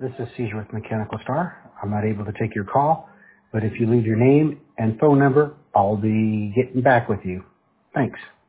This is Caesar with Mechanical Star. I'm not able to take your call, but if you leave your name and phone number, I'll be getting back with you. Thanks.